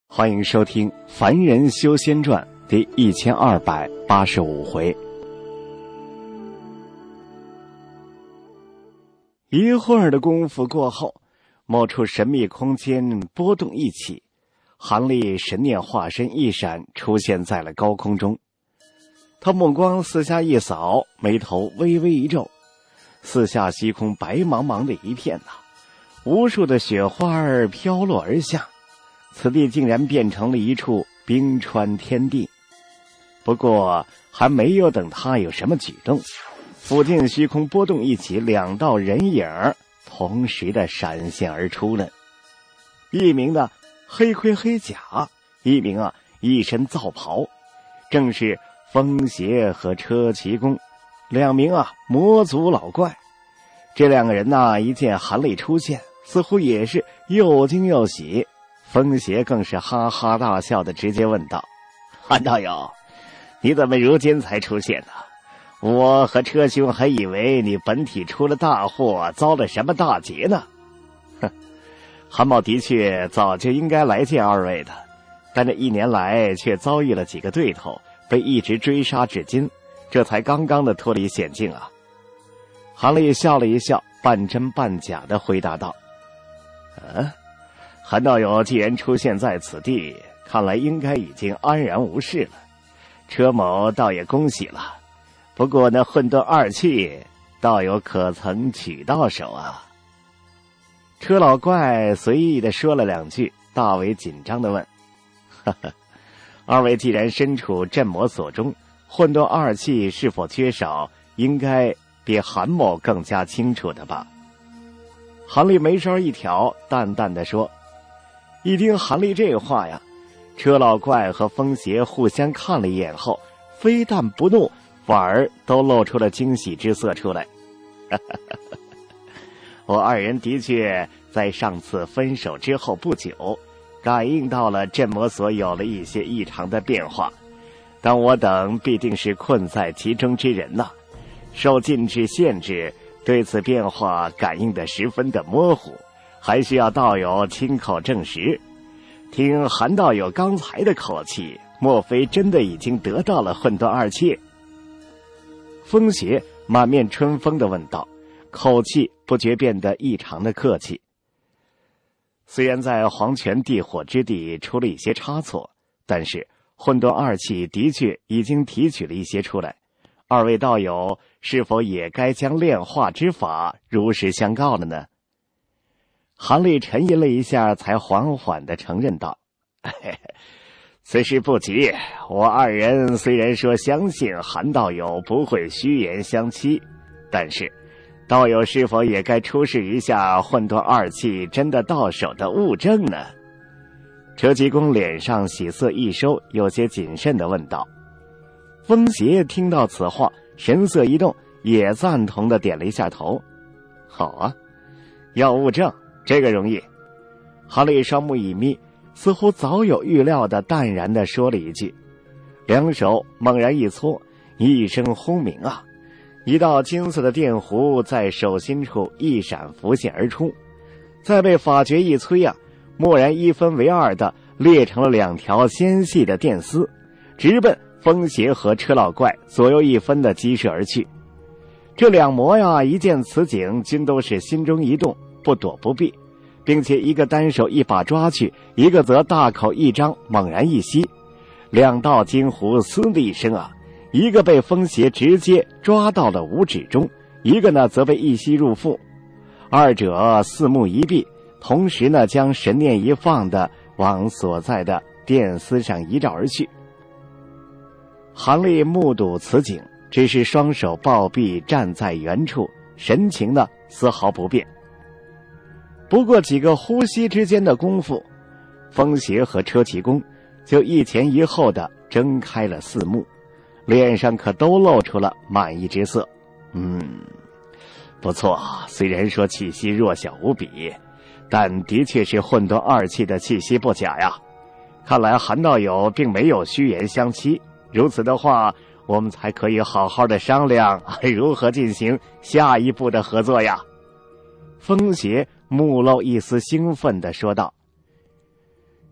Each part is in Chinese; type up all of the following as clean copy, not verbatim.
欢迎收听《凡人修仙传》第1285回。一会儿的功夫过后，某处神秘空间波动一起，韩立神念化身一闪，出现在了高空中。他目光四下一扫，眉头微微一皱，四下虚空白茫茫的一片呐，无数的雪花飘落而下，此地竟然变成了一处冰川天地。不过还没有等他有什么举动，附近虚空波动一起，两道人影同时的闪现而出了。一名的黑盔黑甲，一名一身皂袍，正是风邪和车骑公，两名魔族老怪。这两个人一见韩立出现，似乎也是又惊又喜。风邪更是哈哈大笑的直接问道：韩道友，你怎么如今才出现呢？我和车兄还以为你本体出了大祸，遭了什么大劫呢。哼，韩某的确早就应该来见二位的，但这一年来却遭遇了几个对头，被一直追杀至今，这才刚刚的脱离险境啊。韩立笑了一笑，半真半假的回答道：韩道友既然出现在此地，看来应该已经安然无事了。车某倒也恭喜了，不过那混沌二气，道友可曾取到手啊？车老怪随意的说了两句，大为紧张的问：哈哈，二位既然身处镇魔所中，混沌二气是否缺少，应该比韩某更加清楚的吧？韩立眉梢一挑，淡淡的说。一听韩立这话呀，车老怪和风邪互相看了一眼后，非但不怒，反而都露出了惊喜之色出来。我二人的确在上次分手之后不久，感应到了镇魔所有了一些异常的变化，但我等必定是困在其中之人呐，受禁制限制，对此变化感应得十分的模糊，还需要道友亲口证实。听韩道友刚才的口气，莫非真的已经得到了混沌二气？风邪满面春风地问道，口气不觉变得异常的客气。虽然在黄泉地火之地出了一些差错，但是混沌二气的确已经提取了一些出来，二位道友是否也该将炼化之法如实相告了呢？韩立沉吟了一下，才缓缓地承认道：此事不急，我二人虽然说相信韩道友不会虚言相欺，但是道友是否也该出示一下混沌二气真的到手的物证呢？车骑公脸上喜色一收，有些谨慎地问道。风邪听到此话，神色一动，也赞同地点了一下头。好啊，要物证这个容易。韩立双目一眯，似乎早有预料的淡然地说了一句，两手猛然一搓，一声轰鸣一道金色的电弧在手心处一闪浮现而出，再被法诀一催蓦然一分为二的裂成了两条纤细的电丝，直奔风邪和车老怪左右一分的击射而去。这两魔一见此景，均都是心中一动，不躲不避，并且一个单手一把抓去，一个则大口一张，猛然一吸，两道金弧嘶的一声一个被风邪直接抓到了五指中，一个呢则被一吸入腹。二者四目一闭，同时呢将神念一放的往所在的电丝上一照而去。韩立目睹此景，只是双手抱臂站在原处，神情呢丝毫不变。不过几个呼吸之间的功夫，风邪和车骑公就一前一后的睁开了四目，脸上可都露出了满意之色。不错，虽然说气息弱小无比，但的确是混沌二气的气息不假呀。看来韩道友并没有虚言相欺，如此的话，我们才可以好好的商量如何进行下一步的合作呀。风邪目露一丝兴奋地说道。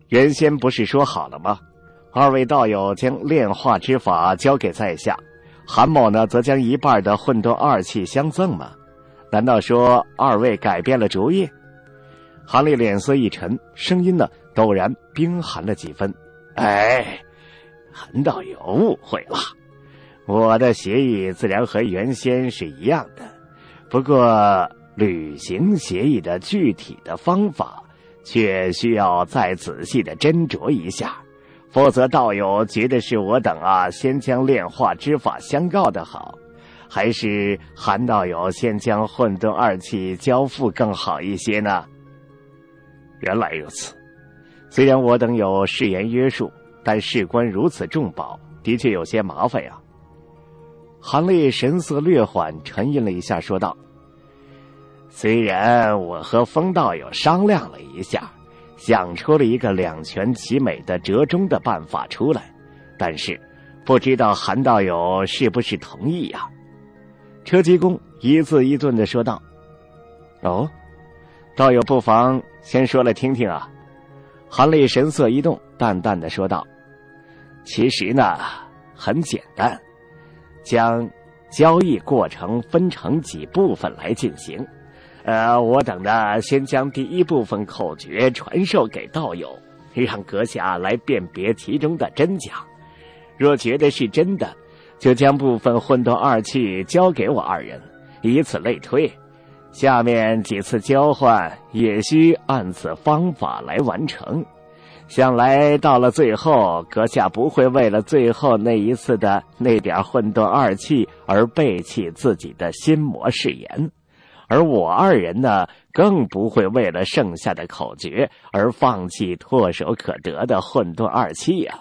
原先不是说好了吗？二位道友将炼化之法交给在下，韩某呢则将一半的混沌二气相赠吗？难道说二位改变了主意？韩立脸色一沉，声音呢陡然冰寒了几分。哎，韩道友误会了，我的协议自然和原先是一样的，不过履行协议的具体的方法却需要再仔细的斟酌一下，否则道友觉得是我等先将炼化之法相告的好，还是韩道友先将混沌二气交付更好一些呢？原来如此，虽然我等有誓言约束，但事关如此重宝，的确有些麻烦呀。韩立神色略缓，沉吟了一下，说道：虽然我和风道友商量了一下，想出了一个两全其美的折中的办法出来，但是不知道韩道友是不是同意呀？车吉公一字一顿地说道：哦，道友不妨先说来听听啊。韩立神色一动，淡淡地说道：其实呢很简单，将交易过程分成几部分来进行。我等呢先将第一部分口诀传授给道友，让阁下来辨别其中的真假。若觉得是真的，就将部分混沌二气交给我二人，以此类推。下面几次交换也需按此方法来完成。想来到了最后，阁下不会为了最后那一次的那点混沌二气而背弃自己的心魔誓言，而我二人呢，更不会为了剩下的口诀而放弃唾手可得的混沌二气啊。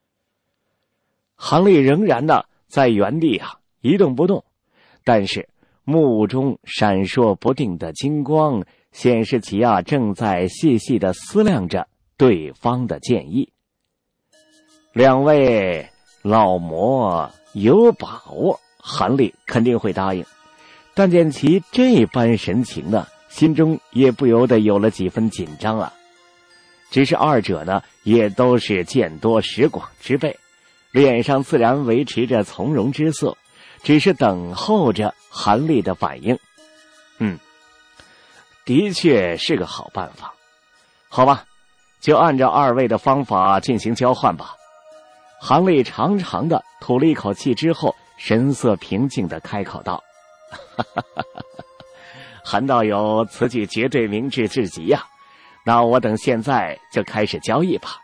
韩立仍然呢在原地一动不动，但是目中闪烁不定的金光显示其正在细细地思量着对方的建议。两位老魔有把握，韩立肯定会答应，但见其这般神情呢，心中也不由得有了几分紧张啊。只是二者呢也都是见多识广之辈，脸上自然维持着从容之色，只是等候着韩立的反应。的确是个好办法。好吧，就按照二位的方法进行交换吧。韩立长长的吐了一口气之后，神色平静地开口道：韩道友此举绝对明智至极呀，那我等现在就开始交易吧。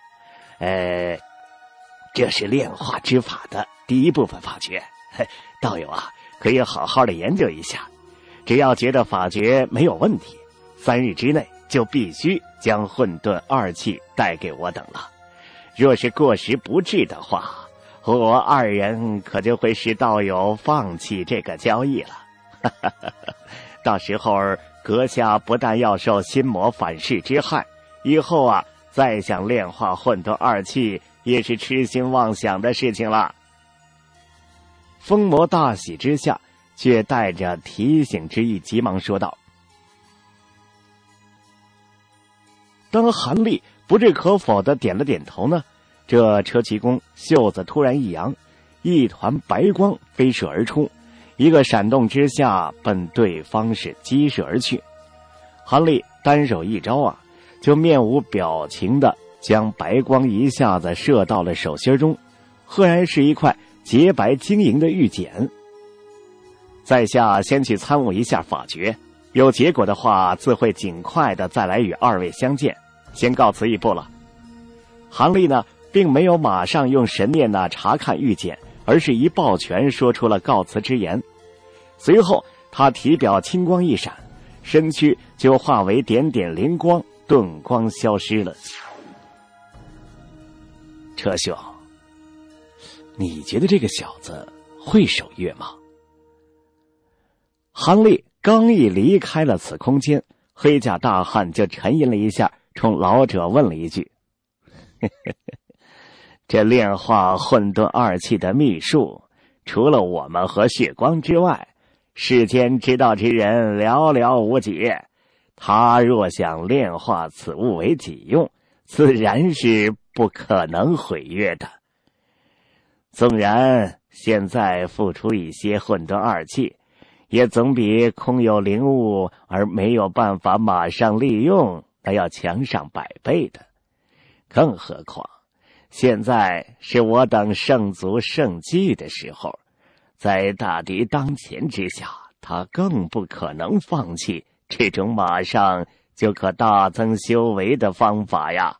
这是炼化之法的第一部分法诀，道友可以好好的研究一下，只要觉得法诀没有问题，3日之内就必须将混沌二气带给我等了。若是过时不至的话，我二人可就会使道友放弃这个交易了。到时候阁下不但要受心魔反噬之害，以后再想炼化混沌二气也是痴心妄想的事情了。疯魔大喜之下，却带着提醒之意，急忙说道。当韩立不置可否的点了点头呢，这车骑公袖子突然一扬，一团白光飞射而出，一个闪动之下奔对方是击射而去。韩立单手一招就面无表情的将白光一下子射到了手心中，赫然是一块洁白晶莹的玉简。在下先去参悟一下法诀，有结果的话自会尽快的再来与二位相见，先告辞一步了。韩立呢并没有马上用神念查看玉简，而是一抱拳说出了告辞之言。随后他体表青光一闪，身躯就化为点点灵光，顿光消失了。车兄，你觉得这个小子会守约吗？韩立刚一离开了此空间，黑甲大汉就沉吟了一下，冲老者问了一句：这炼化混沌二气的秘术，除了我们和血光之外，世间知道之人寥寥无几。他若想炼化此物为己用， 自然是不可能毁约的。纵然现在付出一些混沌二气，也总比空有灵物而没有办法马上利用那要强上100倍的。更何况现在是我等圣族圣迹的时候，在大敌当前之下，他更不可能放弃这种马上就可大增修为的方法呀。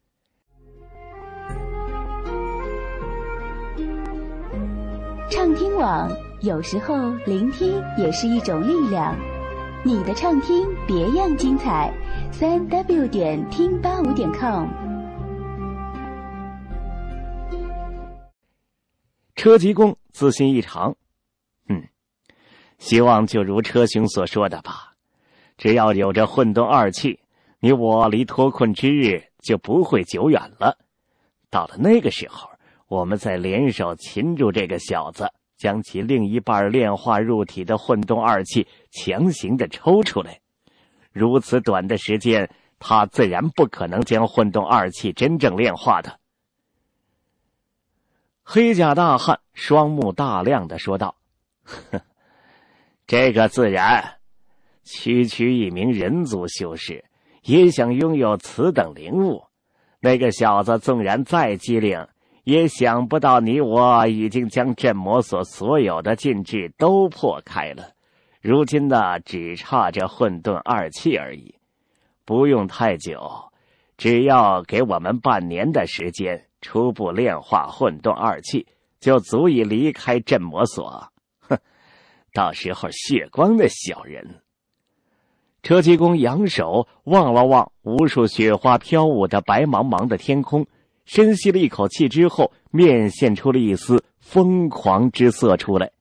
畅听网，有时候聆听也是一种力量。你的畅听别样精彩，3w 点听85点 com。 车吉公自信异常，希望就如车兄所说的吧，只要有着混沌二气，你我离脱困之日就不会久远了。到了那个时候，我们再联手擒住这个小子，将其另一半炼化入体的混沌二气强行的抽出来。如此短的时间，他自然不可能将混沌二气真正炼化的。黑甲大汉双目大亮地说道：这个自然，区区一名人族修士也想拥有此等灵物，那个小子纵然再机灵，也想不到你我已经将镇魔所所有的禁制都破开了，如今呢，只差这混沌二气而已。不用太久，只要给我们半年的时间，初步炼化混沌二气，就足以离开镇魔所。到时候血光的小人。车骑公扬手望了望无数雪花飘舞的白茫茫的天空，深吸了一口气之后，面现出了一丝疯狂之色出来。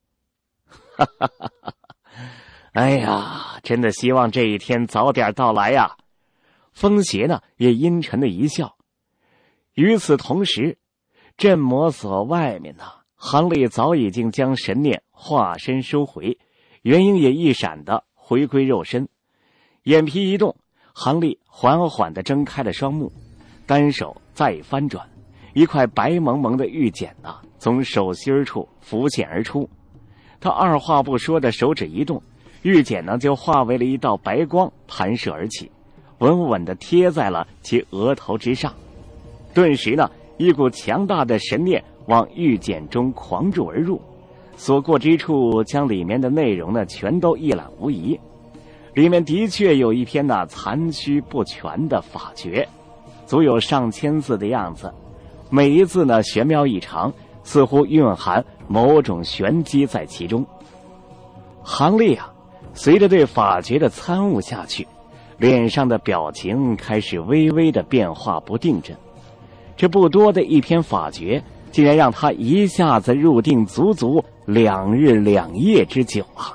哎呀，真的希望这一天早点到来呀！风邪呢也阴沉的一笑。与此同时，镇魔所外面呢，韩立早已经将神念化身收回，元婴也一闪的回归肉身。眼皮一动，韩立缓缓地睁开了双目，单手再翻转，一块白蒙蒙的玉简呢从手心处浮现而出。他二话不说的手指一动，玉简呢就化为了一道白光弹射而起，稳稳地贴在了其额头之上。顿时呢，一股强大的神念往玉简中狂注而入，所过之处将里面的内容呢全都一览无遗。里面的确有一篇呢残缺不全的法诀，足有上千字的样子，每一字呢玄妙异常，似乎蕴含某种玄机在其中。韩立啊，随着对法诀的参悟下去，脸上的表情开始微微的变化不定着。这不多的一篇法诀，竟然让他一下子入定足足2日2夜之久啊！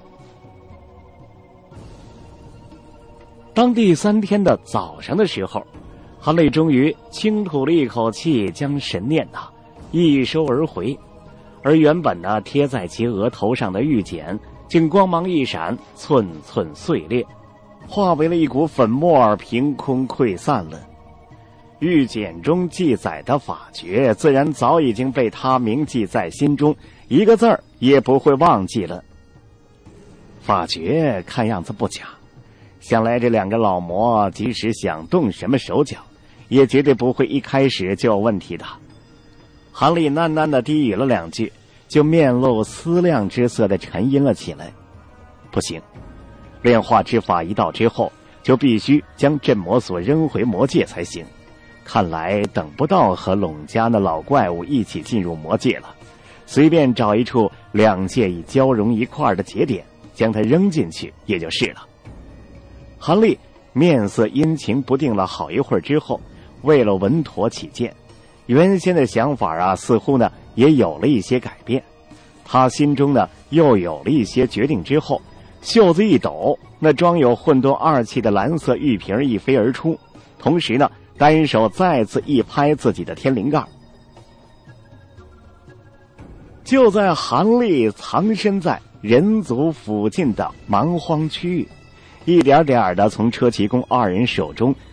当第3天的早上的时候，韩立终于轻吐了一口气，将神念一收而回，而原本贴在其额头上的玉简竟光芒一闪，寸寸碎裂，化为了一股粉末，凭空溃散了。玉简中记载的法诀自然早已经被他铭记在心中，一个字儿也不会忘记了。法诀看样子不假，想来这2个老魔即使想动什么手脚，也绝对不会一开始就有问题的。韩立喃喃地低语了2句，就面露思量之色地沉吟了起来。不行，炼化之法一到之后，就必须将镇魔所扔回魔界才行。看来等不到和陇家那老怪物一起进入魔界了，随便找一处2界已交融一块的节点，将它扔进去也就是了。韩立面色阴晴不定了好一会儿之后，为了稳妥起见，原先的想法似乎呢也有了一些改变。他心中呢又有了一些决定之后，袖子一抖，那装有混沌二气的蓝色玉瓶一飞而出，同时呢单手再次一拍自己的天灵盖。就在韩立藏身在人族附近的蛮荒区域，一点点的从车骑公2人手中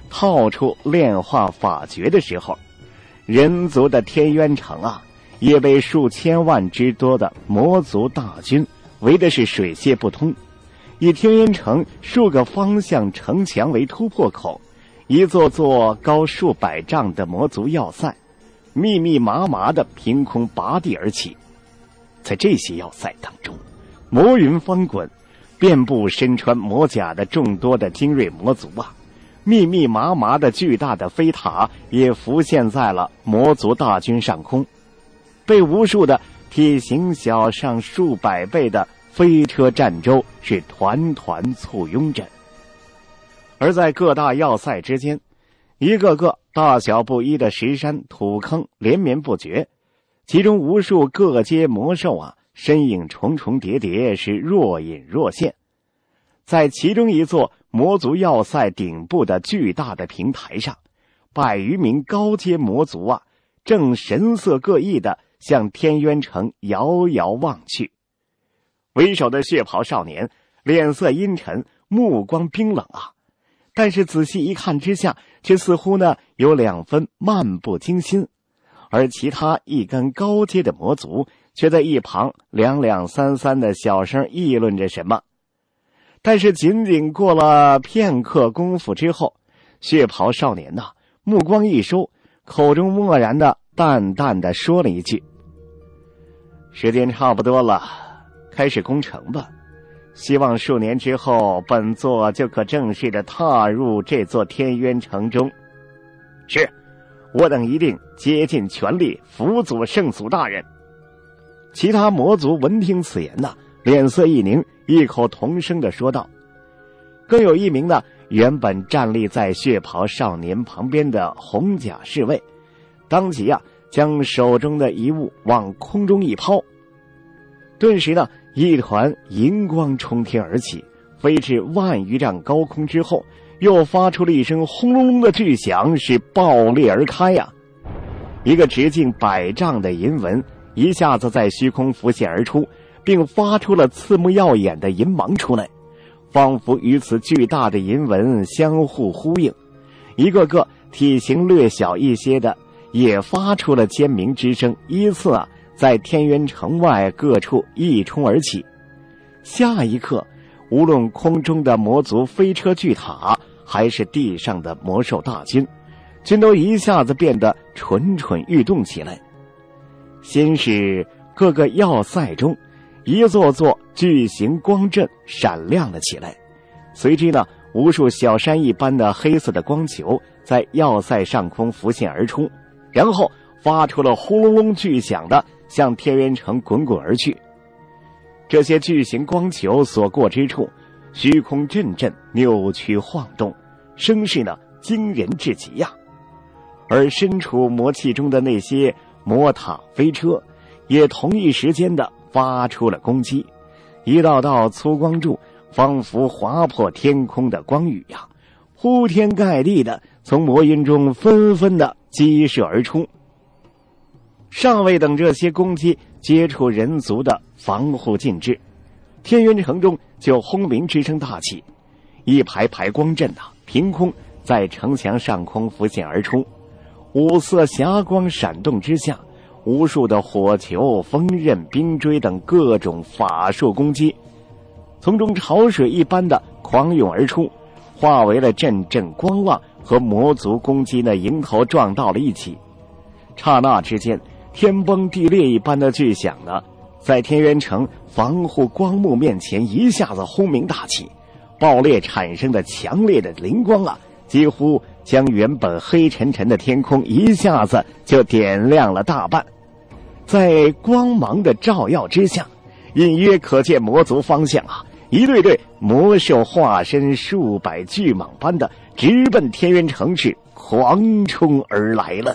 套出炼化法诀的时候，人族的天渊城啊，也被数千万之多的魔族大军围的是水泄不通。以天渊城数个方向城墙为突破口，一座座高数百丈的魔族要塞密密麻麻的凭空拔地而起。在这些要塞当中，魔云翻滚，遍布身穿魔甲的众多的精锐魔族啊，密密麻麻的巨大的飞塔也浮现在了魔族大军上空，被无数的体型小上数百倍的飞车战舟是团团簇拥着。而在各大要塞之间，一个个大小不一的石山土坑连绵不绝，其中无数各阶魔兽啊，身影重重叠叠，是若隐若现。在其中一座魔族要塞顶部的巨大的平台上，百余名高阶魔族啊，正神色各异地向天渊城遥遥望去。为首的血袍少年脸色阴沉，目光冰冷啊，但是仔细一看之下，却似乎呢有两分漫不经心。而其他一干高阶的魔族却在一旁两两三三的小声议论着什么。但是仅仅过了片刻功夫之后，血袍少年呐，目光一收，口中默然的淡淡的说了一句：时间差不多了，开始攻城吧。希望数年之后，本座就可正式的踏入这座天渊城中。是，我等一定竭尽全力辅佐圣祖大人。其他魔族闻听此言呐，脸色一凝，异口同声地说道。更有一名呢，原本站立在血袍少年旁边的红甲侍卫，当即啊，将手中的遗物往空中一抛，顿时呢，一团银光冲天而起，飞至万余丈高空之后，又发出了一声轰隆隆的巨响，是爆裂而开呀！一个直径100丈的银纹一下子在虚空浮现而出，并发出了刺目耀眼的银芒出来，仿佛与此巨大的银纹相互呼应。一个个体型略小一些的也发出了尖鸣之声，依次啊在天渊城外各处一冲而起。下一刻，无论空中的魔族飞车巨塔，还是地上的魔兽大军，均都一下子变得蠢蠢欲动起来。先是各个要塞中，一座座巨型光阵闪亮了起来，随之呢，无数小山一般的黑色的光球在要塞上空浮现而出，然后发出了轰隆隆巨响的向天渊城滚滚而去。这些巨型光球所过之处，虚空阵阵扭曲晃动，声势呢惊人至极呀。而身处魔气中的那些魔塔飞车也同一时间的发出了攻击，一道道粗光柱仿佛划破天空的光雨呀，铺天盖地的从魔云中纷纷的激射而出。尚未等这些攻击接触人族的防护禁制，天渊城中就轰鸣之声大起，一排排光阵啊，凭空在城墙上空浮现而出，五色霞光闪动之下，无数的火球、风刃、冰锥等各种法术攻击从中潮水一般的狂涌而出，化为了阵阵光浪，和魔族攻击呢迎头撞到了一起。刹那之间，天崩地裂一般的巨响呢，在天渊城防护光幕面前一下子轰鸣大起，爆裂产生的强烈的灵光啊，几乎将原本黑沉沉的天空一下子就点亮了大半。在光芒的照耀之下，隐约可见魔族方向啊，一对对魔兽化身数百巨蟒般的直奔天渊城市狂冲而来了。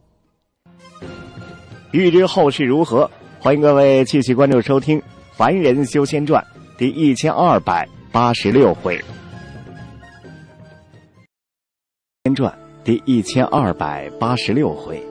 欲知后事如何，欢迎各位继续关注收听《凡人修仙传》第1286回。仙传第1286回。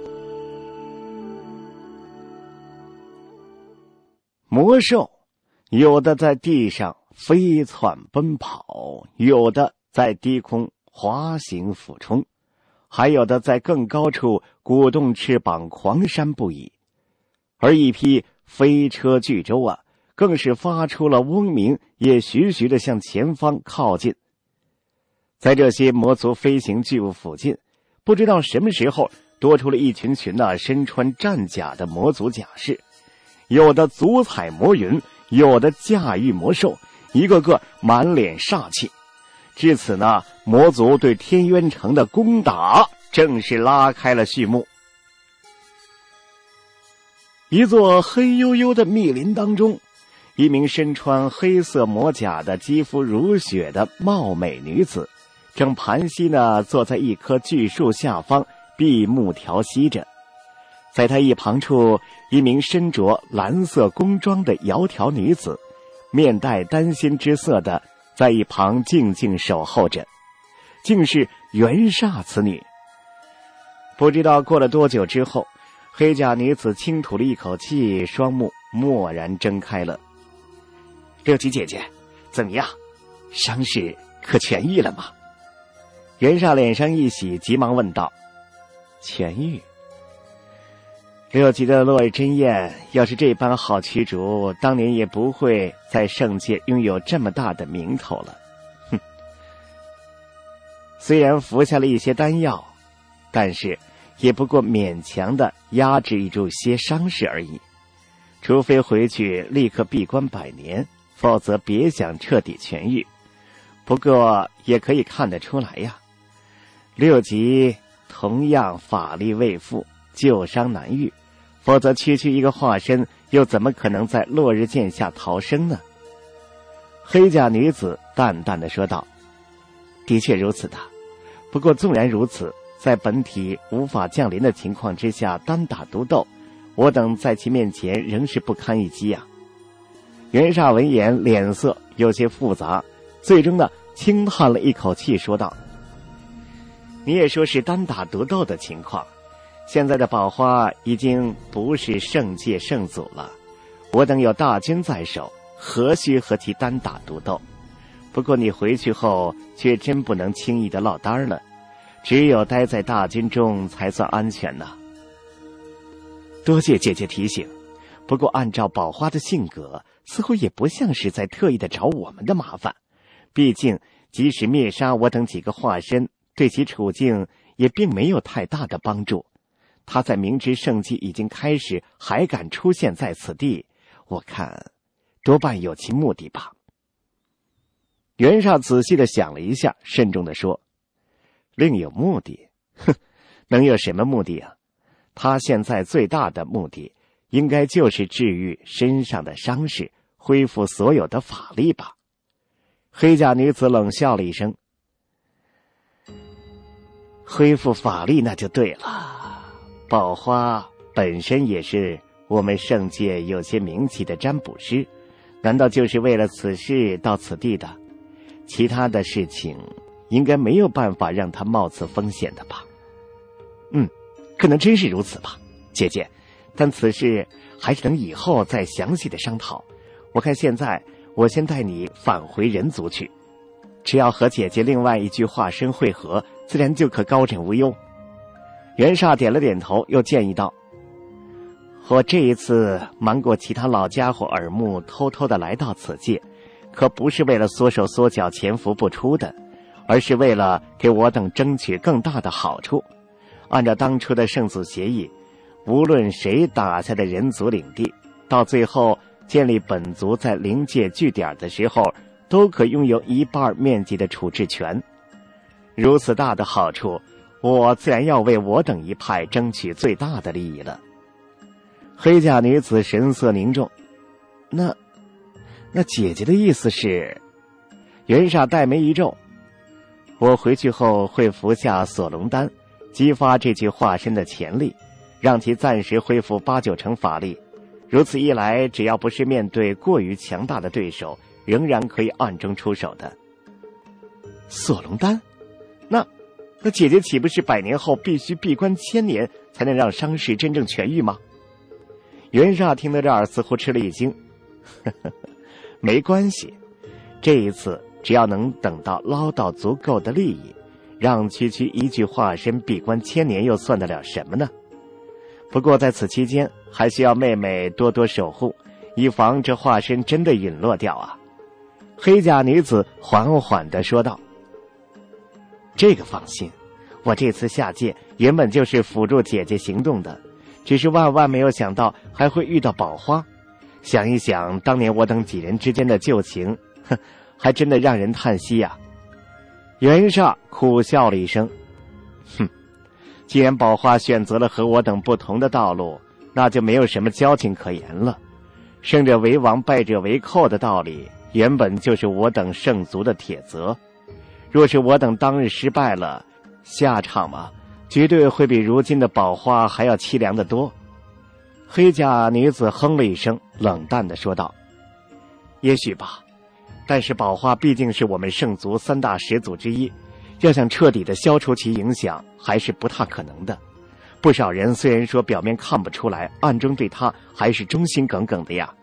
魔兽有的在地上飞窜奔跑，有的在低空滑行俯冲，还有的在更高处鼓动翅膀狂扇不已。而一批飞车巨舟啊，更是发出了嗡鸣，也徐徐地向前方靠近。在这些魔族飞行巨物附近，不知道什么时候多出了一群身穿战甲的魔族甲士，有的足踩魔云，有的驾驭魔兽，一个个满脸煞气。至此呢，魔族对天渊城的攻打正式拉开了序幕。一座黑黝黝的密林当中，一名身穿黑色魔甲的肌肤如雪的貌美女子，正盘膝呢坐在一棵巨树下方闭目调息着。在她一旁处，一名身着蓝色宫装的窈窕女子，面带担心之色的在一旁静静守候着，竟是袁煞此女。不知道过了多久之后，黑甲女子轻吐了一口气，双目蓦然睁开了。六吉姐姐，怎么样？伤势可痊愈了吗？袁煞脸上一喜，急忙问道。痊愈？六吉的落日真焰，要是这般好驱逐，当年也不会在圣界拥有这么大的名头了。哼！虽然服下了一些丹药，但是也不过勉强的压制住些伤势而已。除非回去立刻闭关100年，否则别想彻底痊愈。不过也可以看得出来呀，六级同样法力未复，旧伤难愈，否则区区一个化身，又怎么可能在落日剑下逃生呢？黑甲女子淡淡的说道。的确如此的，不过纵然如此，在本体无法降临的情况之下单打独斗，我等在其面前仍是不堪一击啊。袁煞闻言脸色有些复杂，最终呢轻叹了一口气说道。你也说是单打独斗的情况，现在的宝花已经不是圣界圣祖了，我等有大军在手，何须和其单打独斗？不过你回去后却真不能轻易的落单了，只有待在大军中才算安全呢。多谢姐姐提醒，不过按照宝花的性格，似乎也不像是在特意的找我们的麻烦。毕竟即使灭杀我等几个化身，对其处境也并没有太大的帮助。他在明知圣迹已经开始，还敢出现在此地，我看多半有其目的吧。袁煞仔细地想了一下，慎重地说。另有目的？哼，能有什么目的啊？他现在最大的目的应该就是治愈身上的伤势，恢复所有的法力吧。黑甲女子冷笑了一声。恢复法力那就对了，宝花本身也是我们圣界有些名气的占卜师，难道就是为了此事到此地的？其他的事情应该没有办法让他冒此风险的吧？可能真是如此吧，姐姐，但此事还是等以后再详细的商讨。我看现在我先带你返回人族去，只要和姐姐另外一具化身会合，自然就可高枕无忧。袁煞点了点头，又建议道。我这一次瞒过其他老家伙耳目，偷偷的来到此界，可不是为了缩手缩脚潜伏不出的，而是为了给我等争取更大的好处。按照当初的圣祖协议，无论谁打下的人族领地，到最后建立本族在灵界据点的时候，都可拥有1半面积的处置权。如此大的好处，我自然要为我等一派争取最大的利益了。黑甲女子神色凝重。那姐姐的意思是？袁煞黛眉一皱。我回去后会服下锁龙丹，激发这具化身的潜力，让其暂时恢复8-9成法力。如此一来，只要不是面对过于强大的对手，仍然可以暗中出手的。锁龙丹？那姐姐岂不是100年后必须闭关1000年，才能让伤势真正痊愈吗？袁煞听到这儿似乎吃了一惊。没关系，这一次只要能等到捞到足够的利益， 让区区一具化身闭关1000年又算得了什么呢？不过在此期间，还需要妹妹多多守护，以防这化身真的陨落掉啊。黑甲女子缓缓地说道。这个放心，我这次下界原本就是辅助姐姐行动的，只是万万没有想到还会遇到宝花。想一想当年我等几人之间的旧情，还真的让人叹息呀。袁煞苦笑了一声，既然宝花选择了和我等不同的道路，那就没有什么交情可言了。胜者为王，败者为寇的道理，原本就是我等圣族的铁则。若是我等当日失败了，下场嘛，绝对会比如今的宝花还要凄凉得多。黑甲女子哼了一声，冷淡地说道：也许吧，但是宝花毕竟是我们圣族3大始祖之一，要想彻底的消除其影响，还是不太可能的。不少人虽然说表面看不出来，暗中对他还是忠心耿耿的呀。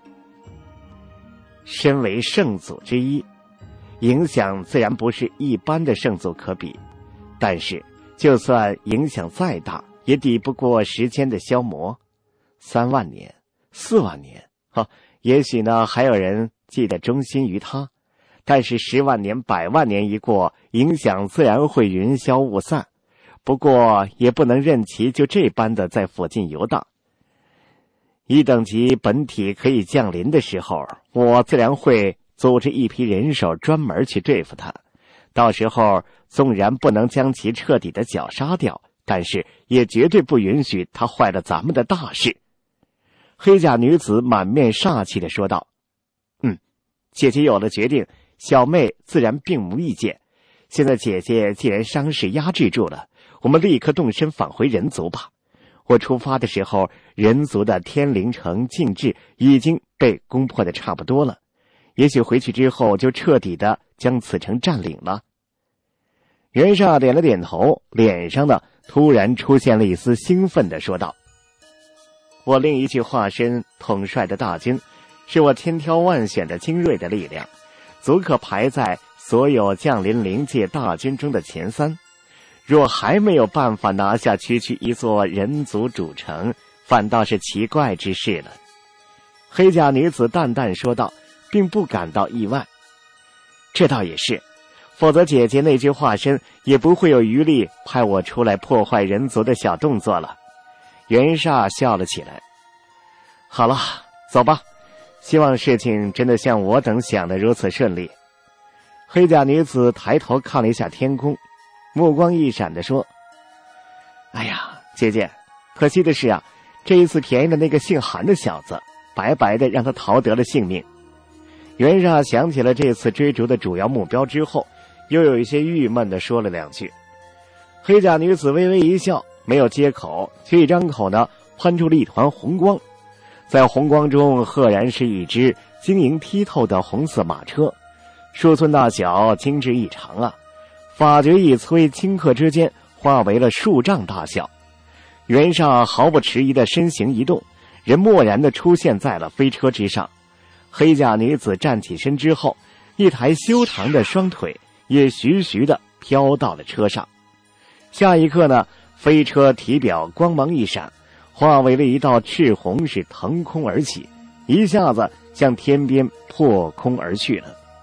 身为圣祖之一，影响自然不是一般的圣祖可比，但是就算影响再大，也抵不过时间的消磨。3万年、4万年，也许呢还有人记得忠心于他，但是10万年、100万年一过，影响自然会云消雾散。不过也不能任其就这般的在附近游荡。1等级本体可以降临的时候，我自然会组织一批人手专门去对付他。到时候纵然不能将其彻底的绞杀掉，但是也绝对不允许他坏了咱们的大事。黑甲女子满面煞气地说道：姐姐有了决定，小妹自然并无意见。现在姐姐既然伤势压制住了，我们立刻动身返回人族吧。我出发的时候，人族的天灵城禁制已经被攻破的差不多了，也许回去之后就彻底的将此城占领了。袁煞点了点头，脸上呢突然出现了一丝兴奋地说道：我另一具化身统帅的大军，是我千挑万选的精锐的力量，足可排在所有降临灵界大军中的前3。若还没有办法拿下区区一座人族主城，反倒是奇怪之事了。黑甲女子淡淡说道，并不感到意外。这倒也是，否则姐姐那具化身也不会有余力派我出来破坏人族的小动作了。袁煞笑了起来。好了，走吧，希望事情真的像我等想的如此顺利。黑甲女子抬头看了一下天空，目光一闪地说：哎呀，姐姐，可惜的是啊，这一次便宜的那个姓韩的小子，白白的让他逃得了性命。袁煞想起了这次追逐的主要目标之后，又有一些郁闷地说了2句。黑甲女子微微一笑，没有接口，却一张口呢喷出了一团红光。在红光中赫然是一只晶莹剔透的红色马车，数寸大小，精致异常啊！法诀一催，顷刻之间化为了数丈大小。袁煞毫不迟疑的身形一动，人蓦然的出现在了飞车之上。黑甲女子站起身之后，一台修长的双腿也徐徐的飘到了车上。下一刻呢，飞车体表光芒一闪，化为了一道赤红，是腾空而起，一下子向天边破空而去了。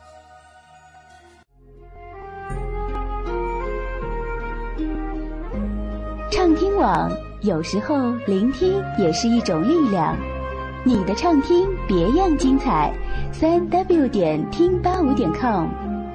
畅听网，有时候聆听也是一种力量。你的畅听别样精彩，3w 点听85.com。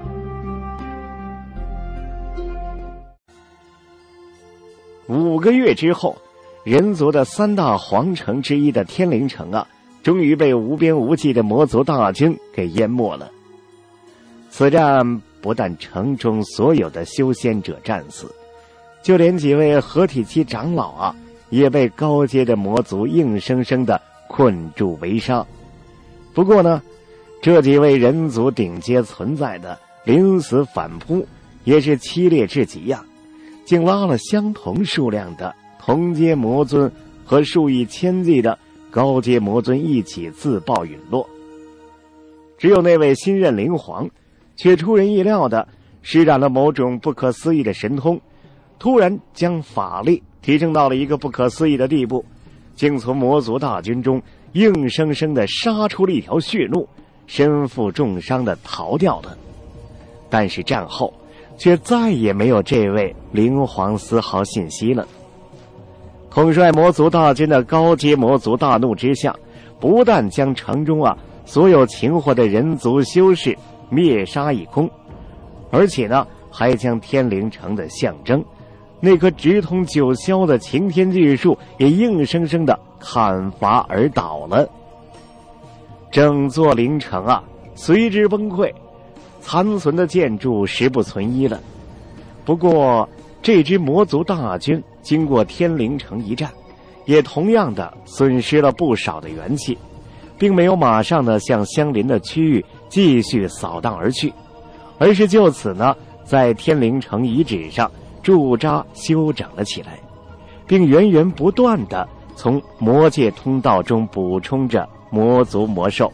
5个月之后，人族的3大皇城之一的天灵城啊，终于被无边无际的魔族大军给淹没了。此战不但城中所有的修仙者战死，就连几位合体期长老啊，也被高阶的魔族硬生生的困住围杀。不过呢，这几位人族顶阶存在的临死反扑，也是凄烈至极呀，竟拉了相同数量的同阶魔尊和数以千计的高阶魔尊一起自爆陨落。只有那位新任灵皇，却出人意料的施展了某种不可思议的神通，突然将法力提升到了一个不可思议的地步，竟从魔族大军中硬生生地杀出了一条血路，身负重伤地逃掉了。但是战后却再也没有这位灵皇丝毫信息了。统帅魔族大军的高阶魔族大怒之下，不但将城中所有擒获的人族修士灭杀一空，而且呢还将天灵城的象征那棵直通九霄的擎天巨树也硬生生的砍伐而倒了。整座灵城随之崩溃，残存的建筑实不存一了。不过这支魔族大军经过天灵城一战，也同样的损失了不少的元气，并没有马上的向相邻的区域继续扫荡而去，而是就此呢在天灵城遗址上驻扎休整了起来，并源源不断的从魔界通道中补充着魔族魔兽。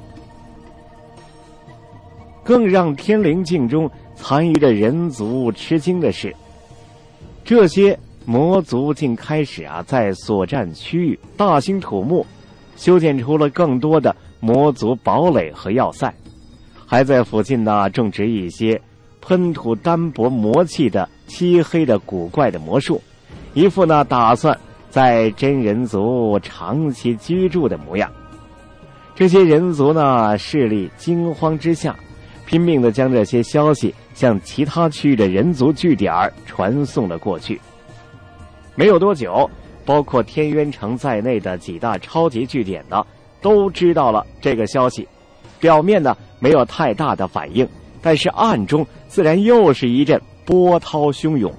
更让天灵境中残余的人族吃惊的是，这些魔族竟开始在所占区域大兴土木，修建出了更多的魔族堡垒和要塞，还在附近种植一些喷吐单薄魔气的漆黑的古怪的魔术，一副打算在真人族长期居住的模样。这些人族势力惊慌之下，拼命地将这些消息向其他区域的人族据点传送了过去。没有多久，包括天渊城在内的几大超级据点都知道了这个消息，表面没有太大的反应，但是暗中自然又是一阵波涛汹涌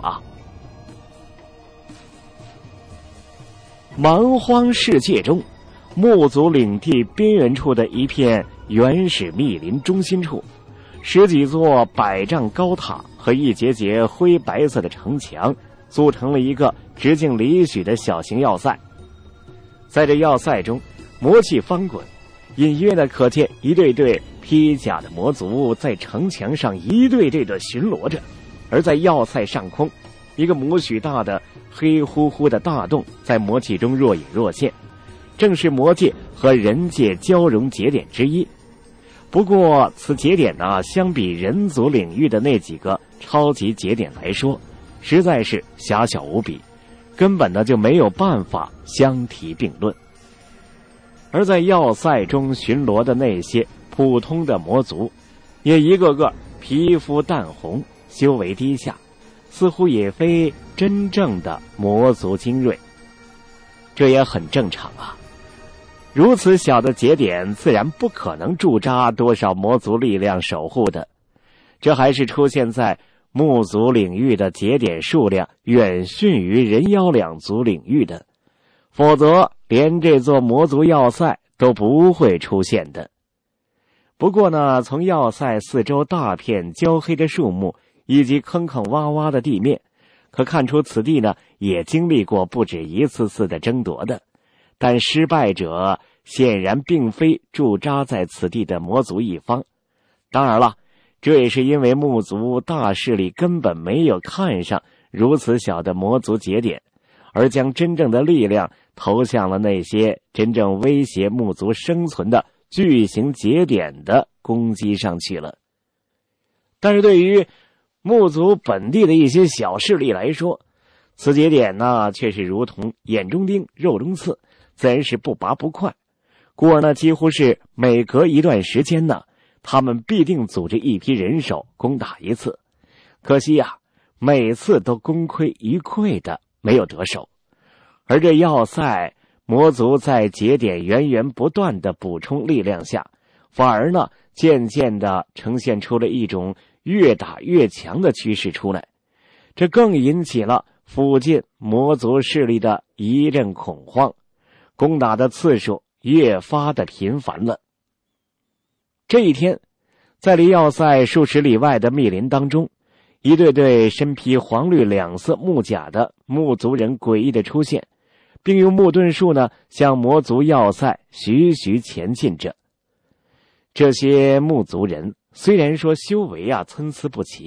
蛮荒世界中，木族领地边缘处的一片原始密林中心处，十几座100丈高塔和一节节灰白色的城墙组成了一个直径里许的小型要塞。在这要塞中，魔气翻滚，隐约的可见一对对披甲的魔族在城墙上一对对的巡逻着。而在要塞上空，一个拇许大的黑乎乎的大洞在魔气中若隐若现，正是魔界和人界交融节点之一。不过此节点相比人族领域的那几个超级节点来说，实在是狭小无比，根本就没有办法相提并论。而在要塞中巡逻的那些普通的魔族，也一个个皮肤淡红，修为低下，似乎也非真正的魔族精锐。这也很正常如此小的节点自然不可能驻扎多少魔族力量守护的，这还是出现在木族领域的节点数量远逊于人妖两族领域的，否则连这座魔族要塞都不会出现的。不过从要塞四周大片焦黑的树木以及坑坑洼洼的地面，可看出此地也经历过不止一次次的争夺的，但失败者显然并非驻扎在此地的魔族一方。当然了，这也是因为木族大势力根本没有看上如此小的魔族节点，而将真正的力量投向了那些真正威胁木族生存的巨型节点的攻击上去了。但是对于木族本地的一些小势力来说，此节点却是如同眼中钉肉中刺，自然是不拔不快。故而几乎是每隔一段时间他们必定组织一批人手攻打一次。可惜每次都功亏一篑的没有得手。而这要塞魔族在节点源源不断的补充力量下，反而渐渐的呈现出了一种越打越强的趋势出来，这更引起了附近魔族势力的一阵恐慌，攻打的次数越发的频繁了。这一天，在离要塞数十里外的密林当中，一对对身披黄绿两色木甲的木族人诡异的出现，并用木盾术向魔族要塞徐徐前进着。这些木族人虽然说修为参差不齐，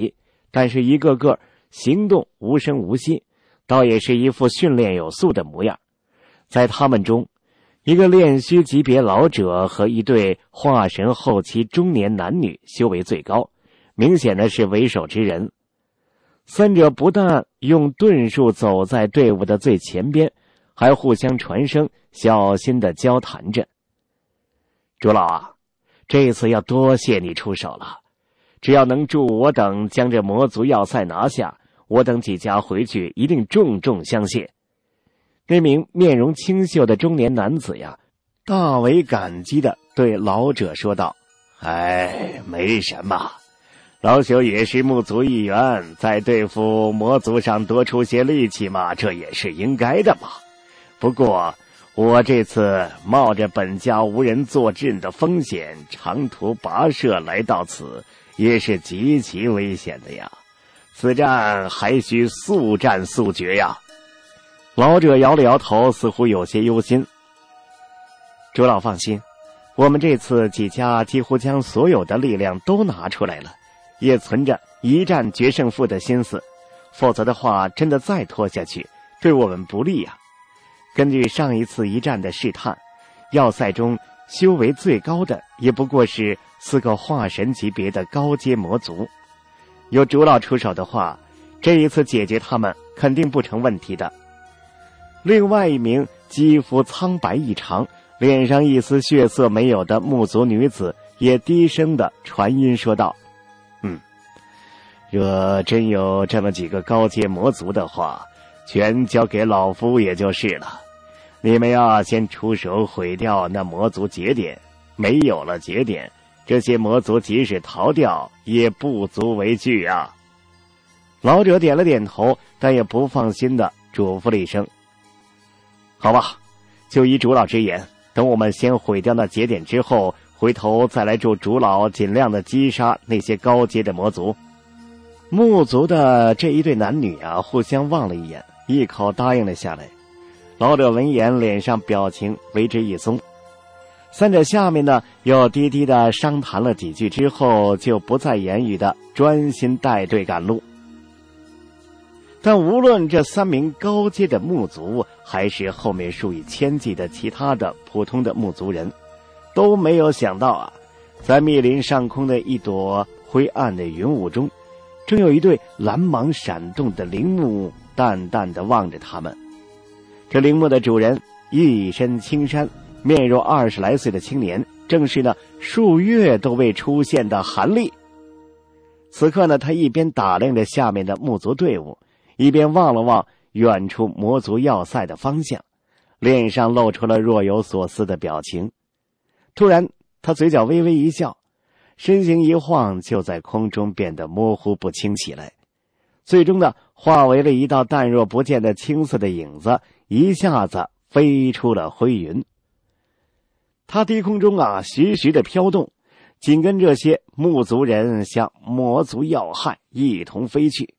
但是一个个行动无声无息，倒也是一副训练有素的模样。在他们中，一个炼虚级别老者和一对化神后期中年男女修为最高，明显的是为首之人。三者不但用遁术走在队伍的最前边，还互相传声，小心地交谈着。主老啊，这次要多谢你出手了，只要能助我等将这魔族要塞拿下，我等几家回去一定重重相谢。那名面容清秀的中年男子呀，大为感激地对老者说道：没什么，老朽也是木族一员，在对付魔族上多出些力气嘛，这也是应该的嘛。不过我这次冒着本家无人坐镇的风险，长途跋涉来到此，也是极其危险的呀。此战还需速战速决呀。老者摇了摇头，似乎有些忧心。主老放心，我们这次几家几乎将所有的力量都拿出来了，也存着一战决胜负的心思，否则的话真的再拖下去对我们不利呀。根据上一次一战的试探，要塞中修为最高的也不过是4个化神级别的高阶魔族，有主老出手的话，这一次解决他们肯定不成问题的。另外一名肌肤苍白异常，脸上一丝血色没有的木族女子也低声的传音说道：若真有这么几个高阶魔族的话，全交给老夫也就是了。你们呀，先出手毁掉那魔族节点，没有了节点，这些魔族即使逃掉也不足为惧啊。老者点了点头，但也不放心的嘱咐了一声：好吧，就依主老之言，等我们先毁掉那节点之后，回头再来助主老尽量的击杀那些高阶的魔族。木族的这一对男女啊，互相望了一眼，一口答应了下来。老者闻言，脸上表情为之一松。三者下面呢，又低低的商谈了几句之后，就不再言语的专心带队赶路。但无论这3名高阶的木族，还是后面数以千计的其他的普通的木族人，都没有想到啊，在密林上空的一朵灰暗的云雾中，正有一对蓝芒闪动的陵墓淡淡地望着他们。这陵墓的主人一身青衫，面若20来岁的青年，正是那数月都未出现的韩立。此刻呢，他一边打量着下面的木族队伍，一边望了望远处魔族要塞的方向，脸上露出了若有所思的表情。突然他嘴角微微一笑，身形一晃，就在空中变得模糊不清起来，最终呢，化为了一道淡若不见的青色的影子，一下子飞出了灰云。他低空中啊，徐徐的飘动，紧跟这些木族人向魔族要害一同飞去。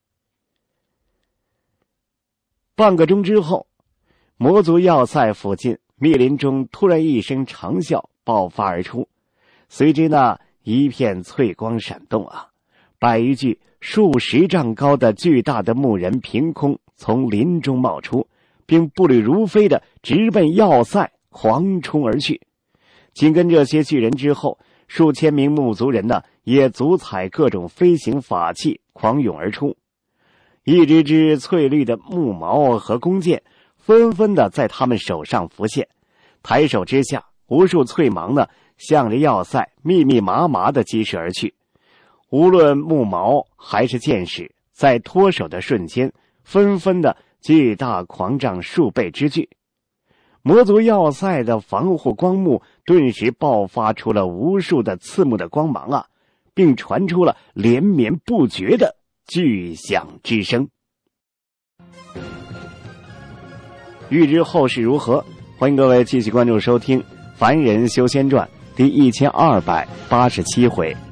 半个钟之后，魔族要塞附近密林中突然一声长啸爆发而出，随之呢，一片翠光闪动啊，100余具数10丈高的巨大的木人凭空从林中冒出，并步履如飞的直奔要塞狂冲而去。紧跟这些巨人之后，数千名木族人呢，也足采各种飞行法器狂涌而出。一只只翠绿的木矛和弓箭纷纷的在他们手上浮现，抬手之下，无数翠芒呢，向着要塞密密麻麻的击射而去。无论木矛还是箭矢，在脱手的瞬间，纷纷的巨大狂胀数倍之巨。魔族要塞的防护光幕顿时爆发出了无数的刺目的光芒啊，并传出了连绵不绝的巨响之声。欲知后事如何，欢迎各位继续关注收听《凡人修仙传》第1287回。